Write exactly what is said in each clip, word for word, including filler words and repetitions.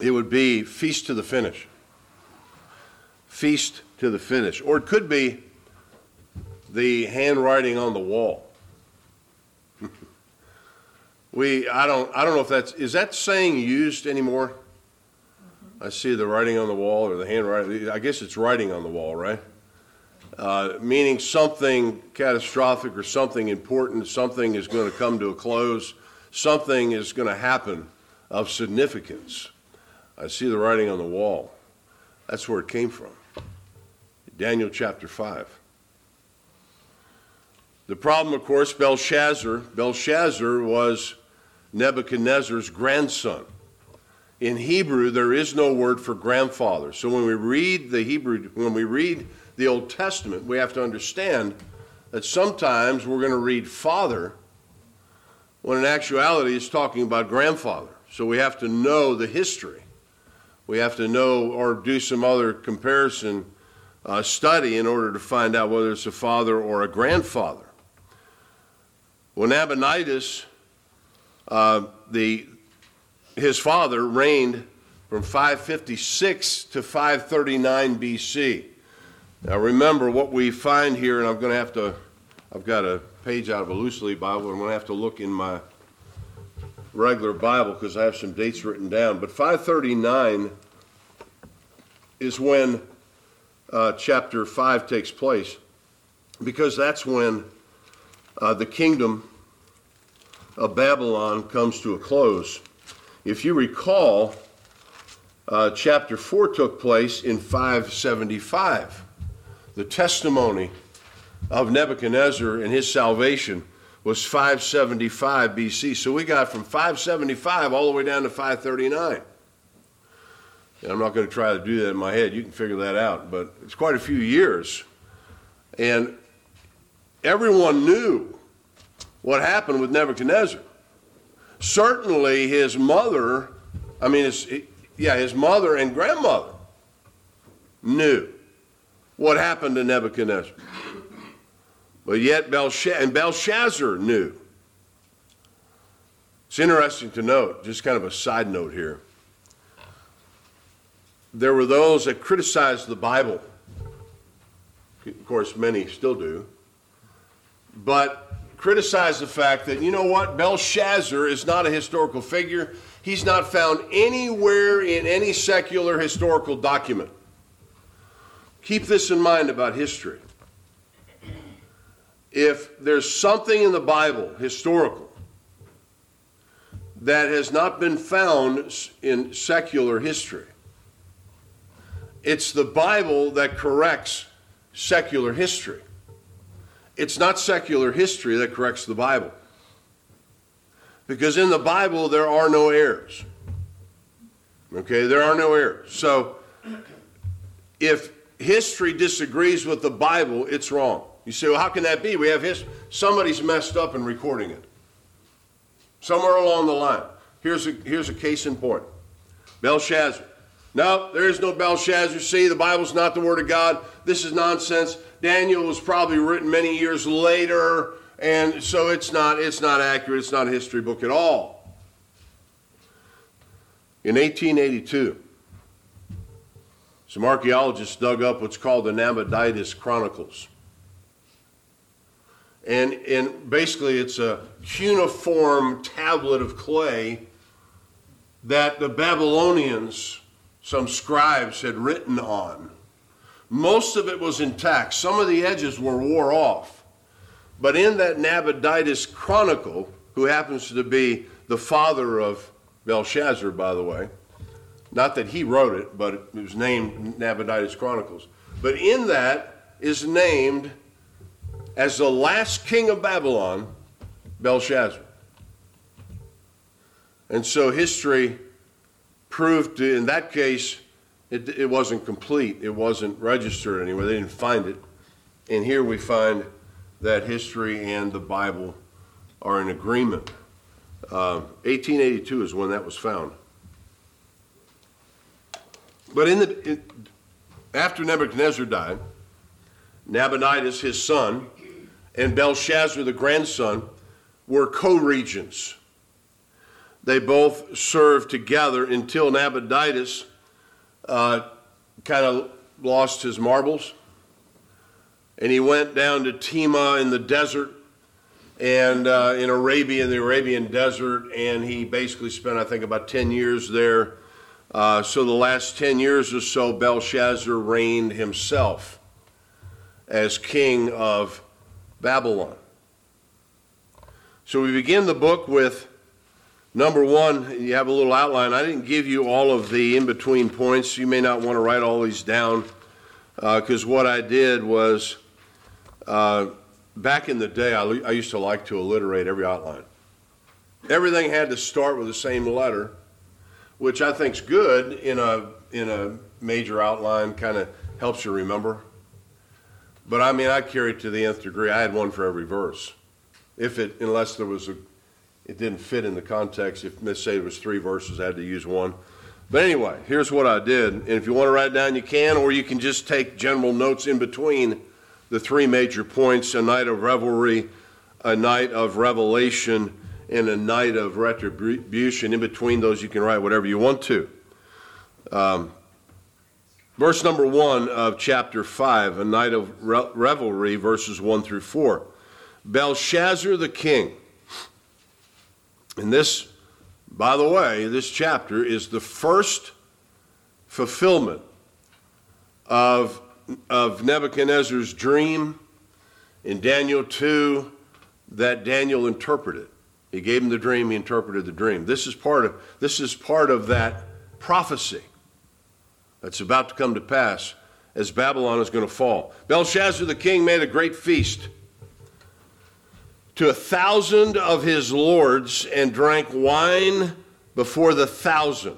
it would be feast to the finish. Feast to the finish. Or it could be the handwriting on the wall. we, I don't, I don't know if that's, is that saying used anymore? Mm-hmm. I see the writing on the wall or the handwriting. I guess it's writing on the wall, right? Uh, meaning something catastrophic or something important, something is going to come to a close, something is going to happen of significance. I see the writing on the wall. That's where it came from. Daniel chapter five. The problem, of course, Belshazzar. Belshazzar was Nebuchadnezzar's grandson. In Hebrew, there is no word for grandfather. So when we read the Hebrew, when we read the Old Testament, we have to understand that sometimes we're going to read father when in actuality it's talking about grandfather. So we have to know the history. We have to know or do some other comparison uh, study in order to find out whether it's a father or a grandfather. Well, Nabonidus, uh, the, his father reigned from five fifty-six to five thirty-nine B C. Now remember what we find here, and I'm going to have to, I've got a page out of a loose leaf Bible, and I'm going to have to look in my regular Bible because I have some dates written down. But five thirty-nine is when uh, chapter five takes place, because that's when uh, the kingdom of Babylon comes to a close. If you recall, uh, chapter four took place in five seventy-five. The testimony of Nebuchadnezzar and his salvation was five seventy-five B C. So we got from five seventy-five all the way down to five thirty-nine. And I'm not going to try to do that in my head. You can figure that out. But it's quite a few years. And everyone knew what happened with Nebuchadnezzar. Certainly his mother, I mean, his, yeah, his mother and grandmother knew what happened to Nebuchadnezzar. But yet Belshazzar, and Belshazzar knew. It's interesting to note, just kind of a side note here. There were those that criticized the Bible. Of course, many still do. But criticize the fact that, you know what, Belshazzar is not a historical figure. He's not found anywhere in any secular historical document. Keep this in mind about history. If there's something in the Bible, historical, that has not been found in secular history, it's the Bible that corrects secular history. It's not secular history that corrects the Bible. Because in the Bible, there are no errors. Okay, there are no errors. So, if history disagrees with the Bible, it's wrong. You say, well, how can that be? We have history. Somebody's messed up in recording it. Somewhere along the line. Here's a, here's a case in point. Belshazzar. No, there is no Belshazzar. See, the Bible's not the Word of God. This is nonsense. Daniel was probably written many years later, and so it's not, it's not accurate. It's not a history book at all. In eighteen eighty-two, some archaeologists dug up what's called the Nabonidus Chronicles. And, and basically it's a cuneiform tablet of clay that the Babylonians, some scribes, had written on. Most of it was intact. Some of the edges were wore off. But in that Nabonidus Chronicle, who happens to be the father of Belshazzar, by the way, not that he wrote it, but it was named Nabonidus Chronicles. But in that is named as the last king of Babylon, Belshazzar. And so history proved, to, in that case, it, it wasn't complete. It wasn't registered anywhere. They didn't find it. And here we find that history and the Bible are in agreement. Uh, eighteen eighty-two is when that was found. But in the in, after Nebuchadnezzar died, Nabonidus, his son, and Belshazzar, the grandson, were co-regents. they both served together until Nabonidus uh, kind of lost his marbles. And he went down to Tema in the desert, and uh, in Arabia, in the Arabian desert, and he basically spent, I think, about ten years there. Uh, so the last ten years or so, Belshazzar reigned himself as king of Babylon. So we begin the book with number one. You have a little outline. I didn't give you all of the in-between points. You may not want to write all these down, because uh, what I did was, uh, back in the day, I, I used to like to alliterate every outline. Everything had to start with the same letter, which I think's good in a in a major outline, kind of helps you remember. But I mean, I carried it to the nth degree. I had one for every verse. If it, unless there was a, it didn't fit in the context. If, let's say it was three verses, I had to use one. But anyway, here's what I did. And if you want to write it down, you can, or you can just take general notes in between the three major points: a night of revelry, a night of revelation, and a night of retribution. In between those, you can write whatever you want to. Um, verse number one of chapter five, a night of re- revelry, verses one through four. Belshazzar the king. And this, by the way, this chapter is the first fulfillment of, of Nebuchadnezzar's dream in Daniel two that Daniel interpreted. He gave him the dream, he interpreted the dream. This is part of, this is part of that prophecy that's about to come to pass as Babylon is going to fall. Belshazzar the king made a great feast to a thousand of his lords and drank wine before the thousand.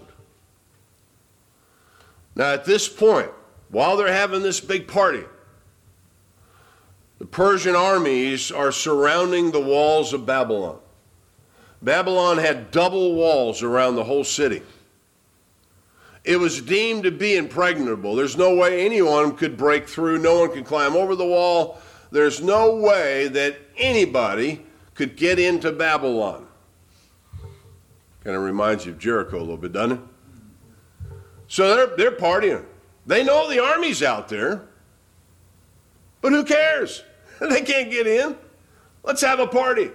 Now at this point, while they're having this big party, the Persian armies are surrounding the walls of Babylon. Babylon had double walls around the whole city. It was deemed to be impregnable. There's no way anyone could break through. No one could climb over the wall. There's no way that anybody could get into Babylon. Kind of reminds you of Jericho a little bit, doesn't it? So they're, they're partying. They know the army's out there, but who cares? They can't get in. Let's have a party.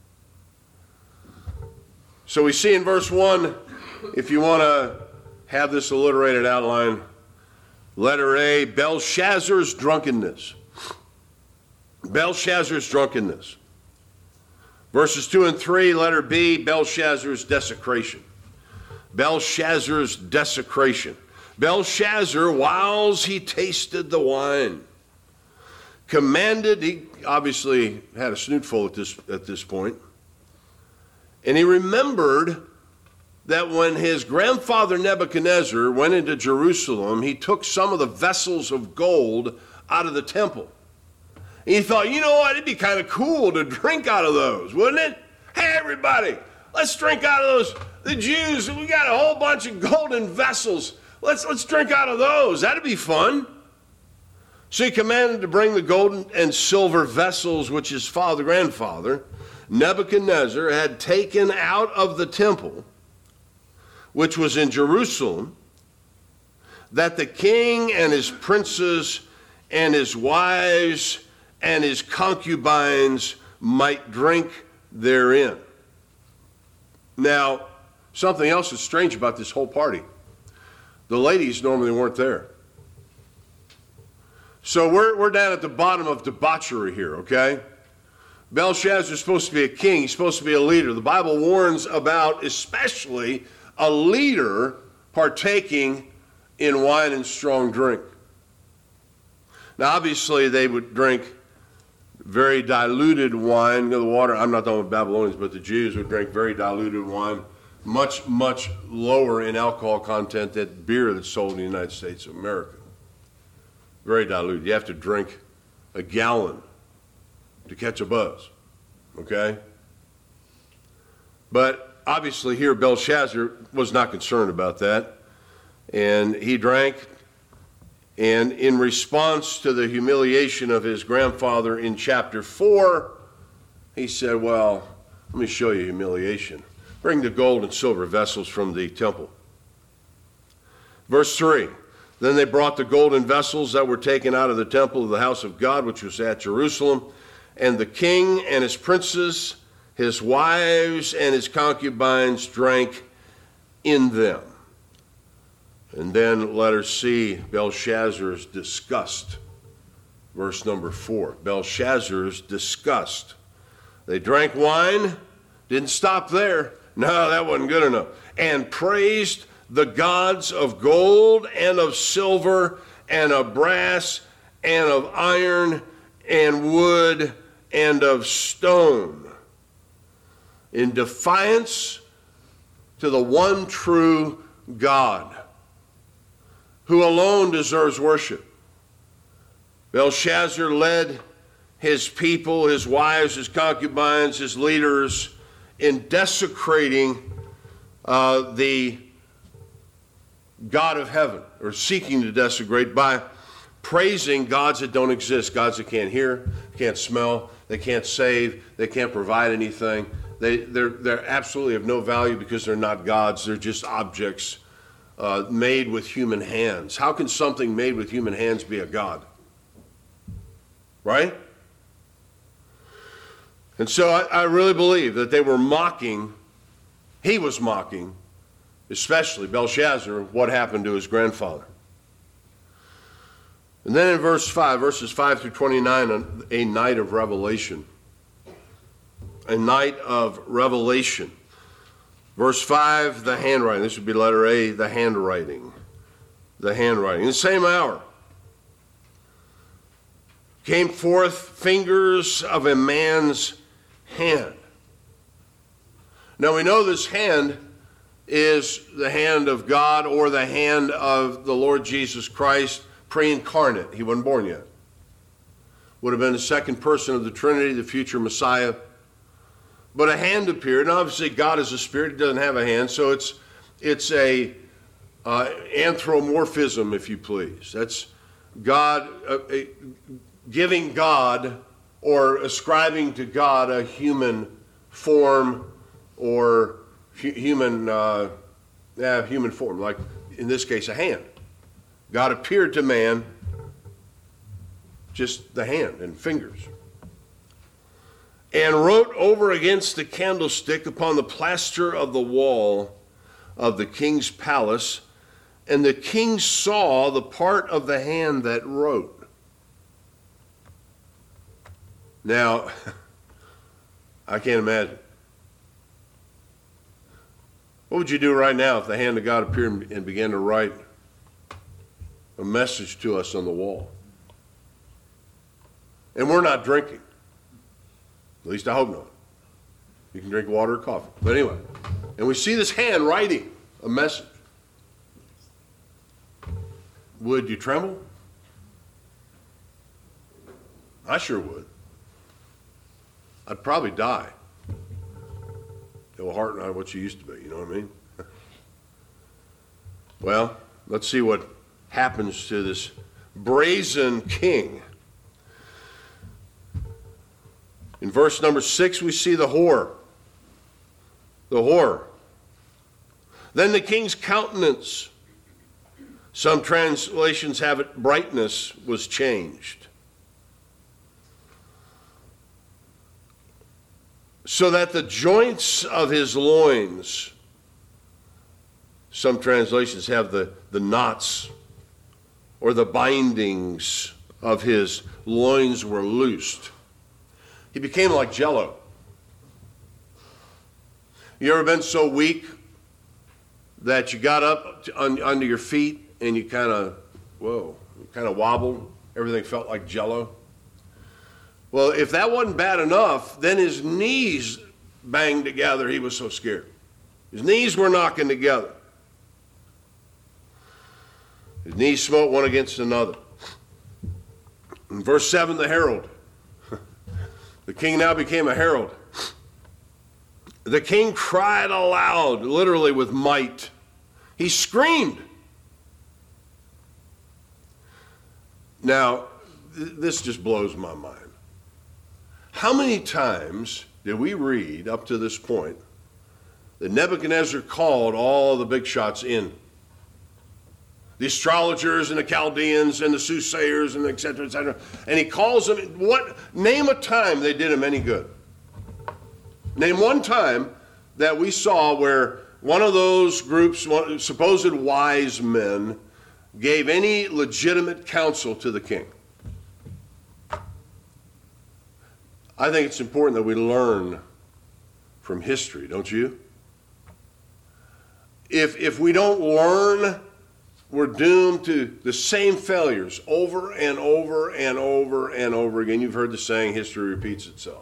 So we see in verse one, if you want to have this alliterated outline, letter A, Belshazzar's drunkenness. Belshazzar's drunkenness. Verses two and three, letter B, Belshazzar's desecration. Belshazzar's desecration. Belshazzar, whiles he tasted the wine, commanded, he obviously had a snootful at this, at this point, and he remembered that when his grandfather Nebuchadnezzar went into Jerusalem, he took some of the vessels of gold out of the temple. And he thought, you know what, it'd be kind of cool to drink out of those, wouldn't it? Hey, everybody, let's drink out of those. The Jews, we got a whole bunch of golden vessels. Let's, let's drink out of those. That'd be fun. So he commanded to bring the golden and silver vessels which his father, grandfather, Nebuchadnezzar, had taken out of the temple, which was in Jerusalem, that the king and his princes and his wives and his concubines might drink therein. Now, something else is strange about this whole party. The ladies normally weren't there. So we're, we're down at the bottom of debauchery here, okay? Belshazzar's supposed to be a king. He's supposed to be a leader. The Bible warns about especially a leader partaking in wine and strong drink. Now, obviously, they would drink very diluted wine. The water, I'm not talking about Babylonians, but the Jews would drink very diluted wine, much, much lower in alcohol content than beer that's sold in the United States of America. Very diluted. You have to drink a gallon to catch a buzz, okay? But obviously here Belshazzar was not concerned about that, and he drank. And in response to the humiliation of his grandfather in chapter four, he said, well, let me show you humiliation. bring the gold and silver vessels from the temple. Verse three, then they brought the golden vessels that were taken out of the temple of the house of God, which was at Jerusalem, and the king and his princes, his wives and his concubines drank in them. And then letter C, Belshazzar's disgust. Verse number four, Belshazzar's disgust. They drank wine, didn't stop there. No, that wasn't good enough. And praised the gods of gold and of silver and of brass and of iron and wood and of stone, in defiance to the one true God, who alone deserves worship. Belshazzar led his people, his wives, his concubines, his leaders in desecrating uh, the God of heaven, or seeking to desecrate by praising gods that don't exist, gods that can't hear, can't smell, they can't save, they can't provide anything. They, they're, they're absolutely of no value because they're not gods, they're just objects uh, made with human hands. How can something made with human hands be a god? Right? And so I, I really believe that they were mocking, he was mocking, especially Belshazzar, what happened to his grandfather. And then in verse five, verses five through twenty-nine, a night of revelation. A night of revelation. Verse five, the handwriting. This would be letter A, the handwriting. The handwriting. In the same hour came forth fingers of a man's hand. Now we know this hand is the hand of God or the hand of the Lord Jesus Christ pre-incarnate. He wasn't born yet. Would have been the second person of the Trinity, the future Messiah. But a hand appeared, and obviously God is a spirit, he doesn't have a hand, so it's it's a uh, anthropomorphism, if you please. That's God, uh, a, giving God or ascribing to God a human form or hu- human, uh, yeah, human form, like in this case a hand. God appeared to man, just the hand and fingers, and wrote over against the candlestick upon the plaster of the wall of the king's palace, and the king saw the part of the hand that wrote. Now, I can't imagine. What would you do right now if the hand of God appeared and began to write a message to us on the wall? And we're not drinking. At least I hope not. You can drink water or coffee. But anyway, and we see this hand writing a message. Would you tremble? I sure would. I'd probably die. Your heart not what you used to be, you know what I mean? Well, let's see what happens to this brazen king. In verse number six, we see the whore. The whore. Then the king's countenance, some translations have it brightness, was changed, so that the joints of his loins, some translations have the, the knots or the bindings of his loins were loosed. He became like jello. You ever been so weak that you got up to, un, under your feet and you kind of, whoa, you kind of wobbled? Everything felt like jello? Well, if that wasn't bad enough, then his knees banged together. He was so scared. His knees were knocking together. His knees smote one against another. In verse seven, the herald. The king now became a herald. The king cried aloud, literally with might. He screamed. Now, th- this just blows my mind. How many times did we read up to this point that Nebuchadnezzar called all the big shots in. The astrologers and the Chaldeans and the soothsayers and et cetera, et cetera. And he calls them, what, name a time they did him any good. Name one time that we saw where one of those groups, one, supposed wise men, gave any legitimate counsel to the king. I think it's important that we learn from history, don't you? If, if we don't learn, we're doomed to the same failures over and over and over and over again. You've heard the saying, history repeats itself.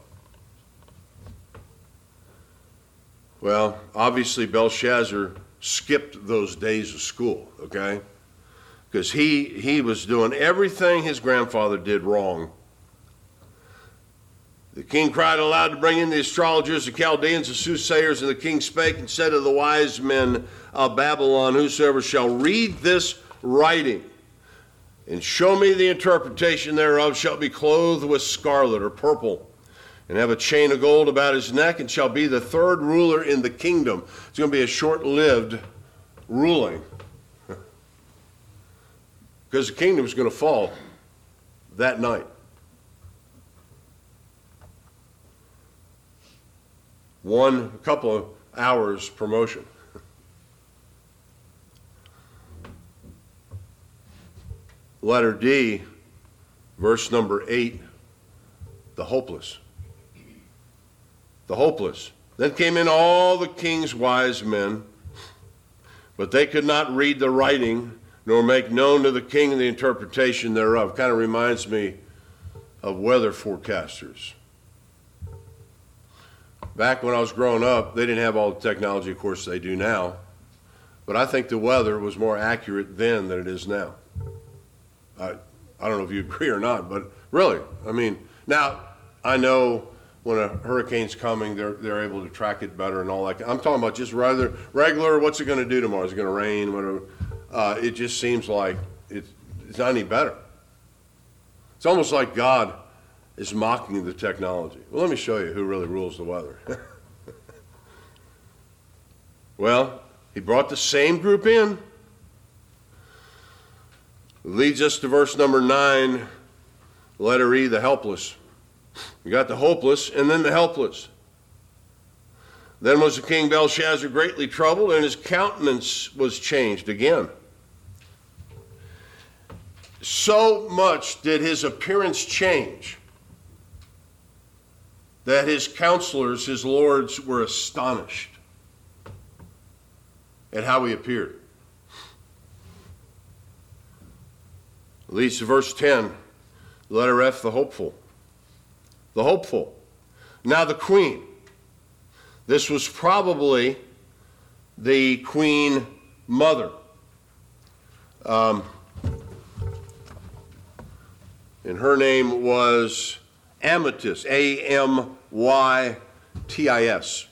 Well, obviously Belshazzar skipped those days of school, okay? Because he, he was doing everything his grandfather did wrong. The king cried aloud to bring in the astrologers, the Chaldeans, the soothsayers, and the king spake and said to the wise men of Babylon, whosoever shall read this writing and show me the interpretation thereof shall be clothed with scarlet or purple and have a chain of gold about his neck and shall be the third ruler in the kingdom. It's going to be a short-lived ruling because the kingdom is going to fall that night. One, a couple of hours promotion. Letter D, verse number eight, the hopeless. The hopeless. Then came in all the king's wise men, but they could not read the writing, nor make known to the king the interpretation thereof. Kind of reminds me of weather forecasters. Back when I was growing up, they didn't have all the technology, of course, they do now. But I think the weather was more accurate then than it is now. I, I don't know if you agree or not, but really, I mean, now I know when a hurricane's coming, they're they're able to track it better and all that. I'm talking about just rather regular, what's it going to do tomorrow? Is it going to rain? Whatever. Uh, it just seems like it's, it's not any better. It's almost like God is mocking the technology. Well, let me show you who really rules the weather. Well, he brought the same group in. Leads us to verse number nine, letter E, the helpless. You got the hopeless and then the helpless. Then was the king Belshazzar greatly troubled, and his countenance was changed again. So much did his appearance change that his counselors, his lords, were astonished at how he appeared. Leads to verse ten, letter F, the hopeful. The hopeful. Now the queen. This was probably the queen mother. Um, and her name was Amytis, A M Y T I S.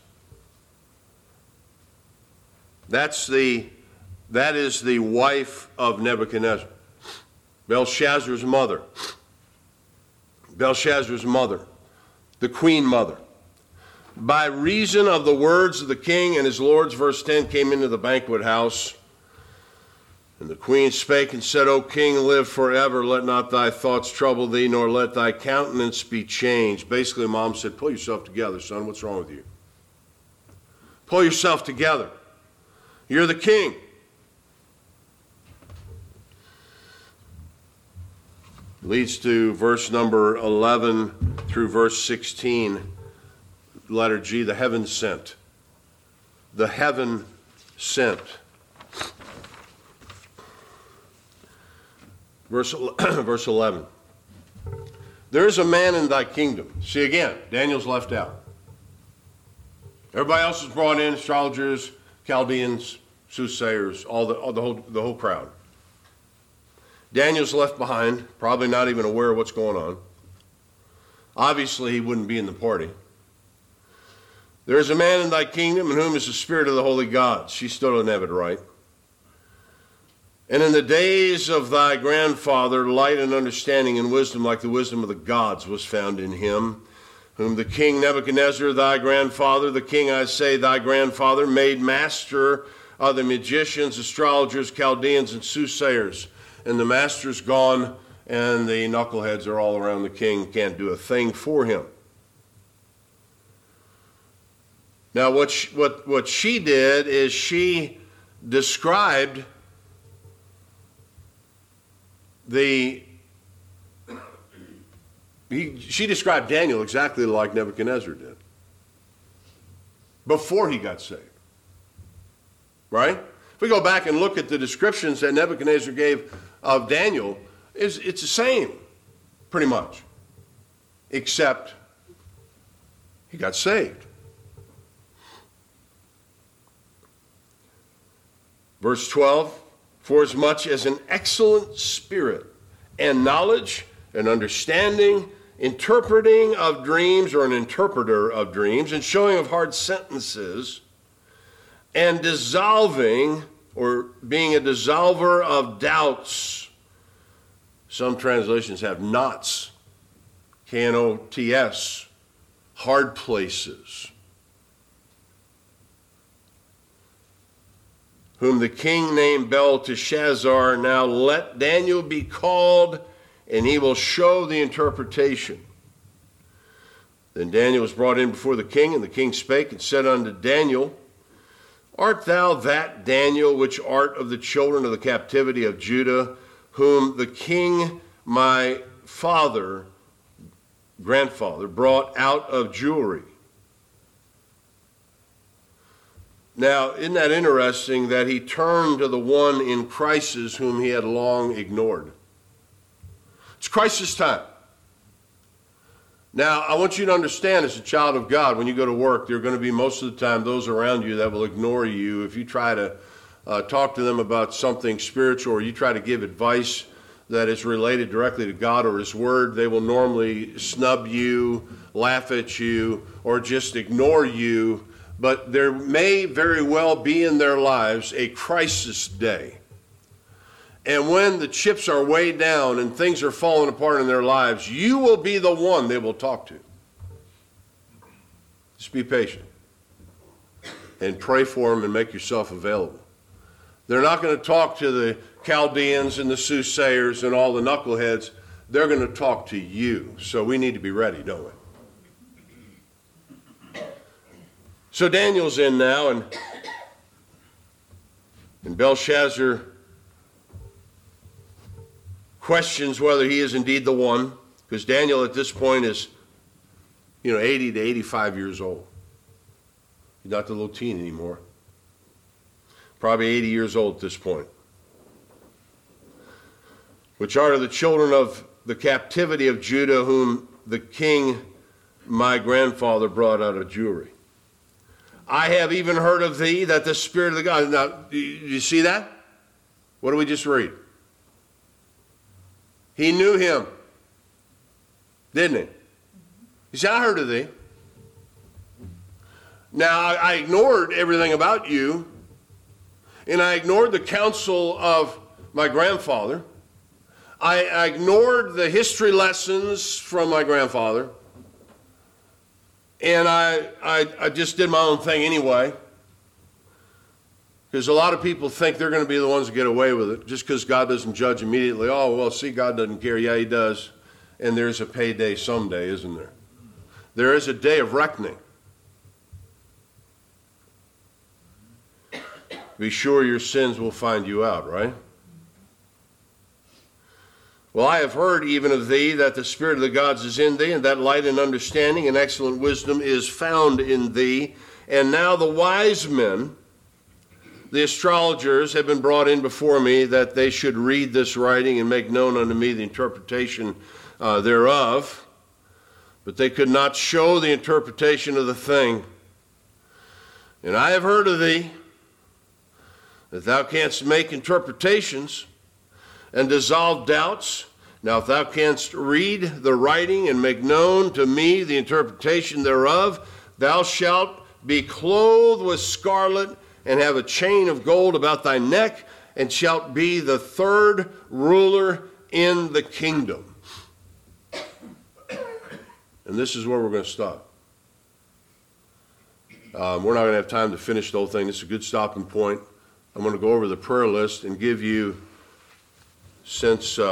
That's the, that is the wife of Nebuchadnezzar. Belshazzar's mother. Belshazzar's mother. The queen mother. By reason of the words of the king and his lords, verse ten, came into the banquet house. And the queen spake and said, O king, live forever. Let not thy thoughts trouble thee, nor let thy countenance be changed. Basically, mom said, pull yourself together, son. What's wrong with you? Pull yourself together. You're the king. Leads to verse number eleven through verse sixteen, letter G, the heaven sent. The heaven sent. Verse, verse eleven. There is a man in thy kingdom. See again, Daniel's left out. Everybody else is brought in, astrologers, Chaldeans, soothsayers, all the, all the whole the whole crowd. Daniel's left behind, probably not even aware of what's going on. Obviously, he wouldn't be in the party. There is a man in thy kingdom in whom is the spirit of the holy gods. She still doesn't have it right. And in the days of thy grandfather, light and understanding and wisdom like the wisdom of the gods was found in him. whom the king Nebuchadnezzar, thy grandfather, the king, I say, thy grandfather, made master of the magicians, astrologers, Chaldeans, and soothsayers. And the master's gone, and the knuckleheads are all around the king, can't do a thing for him. Now, what she, what, what she did is she described the, he, she described Daniel exactly like Nebuchadnezzar did before he got saved. Right? If we go back and look at the descriptions that Nebuchadnezzar gave of Daniel, it's, it's the same, pretty much, except he got saved. Verse twelve, for as much as an excellent spirit and knowledge and understanding, interpreting of dreams, or an interpreter of dreams, and showing of hard sentences, and dissolving, or being a dissolver of doubts. Some translations have knots, K N O T S, hard places. Whom the king named Belteshazzar, now let Daniel be called, and he will show the interpretation. Then Daniel was brought in before the king, and the king spake and said unto Daniel, art thou that Daniel which art of the children of the captivity of Judah, whom the king my father, grandfather, brought out of Jewry? Now, isn't that interesting that he turned to the one in crisis whom he had long ignored? It's crisis time. Now, I want you to understand, as a child of God, when you go to work, there are going to be most of the time those around you that will ignore you if you try to uh, talk to them about something spiritual, or you try to give advice that is related directly to God or His Word. They will normally snub you, laugh at you, or just ignore you. But there may very well be in their lives a crisis day. And when the chips are way down and things are falling apart in their lives, you will be the one they will talk to. Just be patient and pray for them and make yourself available. They're not going to talk to the Chaldeans and the soothsayers and all the knuckleheads. They're going to talk to you. So we need to be ready, don't we? So Daniel's in now, and, and Belshazzar questions whether he is indeed the one, because Daniel at this point is, you know, eighty to eighty-five years old. He's not the little teen anymore. Probably eighty years old at this point. Which are the children of the captivity of Judah, whom the king, my grandfather, brought out of Jewry. I have even heard of thee, that the Spirit of the God. Now, do you see that? What do we just read? He knew him, didn't he? He said, I heard of thee. Now, I ignored everything about you, and I ignored the counsel of my grandfather. I, I ignored the history lessons from my grandfather. And I, I, I just did my own thing anyway. Because a lot of people think they're going to be the ones that get away with it, just because God doesn't judge immediately. Oh, well, see, God doesn't care. Yeah, He does. And there's a payday someday, isn't there? There is a day of reckoning. Be sure your sins will find you out, right? Well, I have heard even of thee that the Spirit of the gods is in thee, and that light and understanding and excellent wisdom is found in thee. And now the wise men, the astrologers, have been brought in before me, that they should read this writing and make known unto me the interpretation uh, thereof. But they could not show the interpretation of the thing. And I have heard of thee, that thou canst make interpretations and dissolve doubts. Now if thou canst read the writing and make known to me the interpretation thereof, thou shalt be clothed with scarlet and have a chain of gold about thy neck, and shalt be the third ruler in the kingdom. And this is where we're going to stop. Um, we're not going to have time to finish the whole thing. This is a good stopping point. I'm going to go over the prayer list and give you, since uh,